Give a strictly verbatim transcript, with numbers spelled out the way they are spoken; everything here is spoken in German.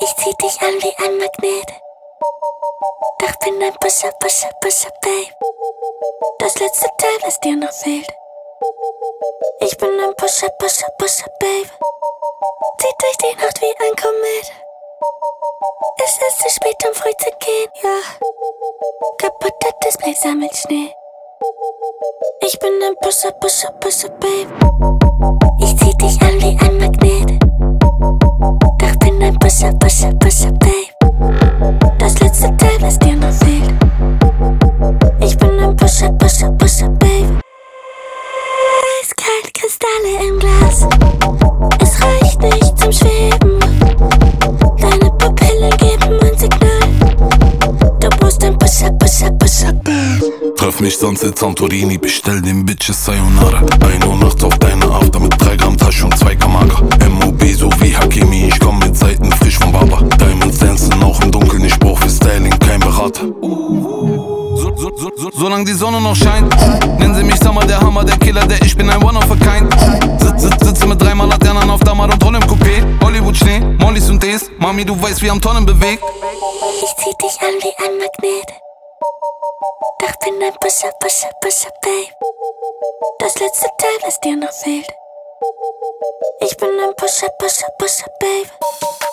Ich zieh dich an wie ein Magnet. Doch bin ein Pusher, Pusher, Pusher, Babe. Das letzte Teil, was dir noch fehlt. Ich bin ein Pusher, Pusher, Pusher, Babe. Zieh durch die Nacht wie ein Komet. Es ist zu spät, um früh zu gehen, ja. Kaputter Display sammelt Schnee. Ich bin ein Pusher, Pusher, Pusher, Babe. Ich zieh dich an wie ein Magnet. Doch bin ein Pusher, Pusher, Pusher, Babe. Das letzte Teil, was dir noch fehlt. Ich bin ein Pusher, Pusher, Pusher, Babe. Eiskalt, Kristalle im Glas. Es reicht nicht zum Schweben. Deine Pupillen geben ein Signal. Du musst ein Pusher, Pusher, Pusher, Babe. Treff mich sonst in Santorini, bestell den Bitches Sayonara. Ein Uhr nachts auf deine After mit drei Gramm Tasche und zwei Gramm Mager. M O B so wie Hakimi, ich komm mit Seiten frisch vom Baba. Diamonds dancen auch im Dunkeln, ich brauch für Styling kein Berater. So, so, so, so, solange die Sonne noch scheint, nennen sie mich Summer, der Hammer, der Killer, der ich bin ein One of a Kind. Sitz, sitz, sitze mit dreimal Laternern auf Damar und roll im Coupé. Hollywood Schnee, Mollys und Ds, Mami, du weißt, wie am Tonnen bewegt. Ich zieh dich an wie ein Magnet. Doch bin ein Pusher, Pusher, Pusher, Babe. Das letzte Teil, was dir noch fehlt. Ich bin ein Pusher, Pusher, Pusher, Babe.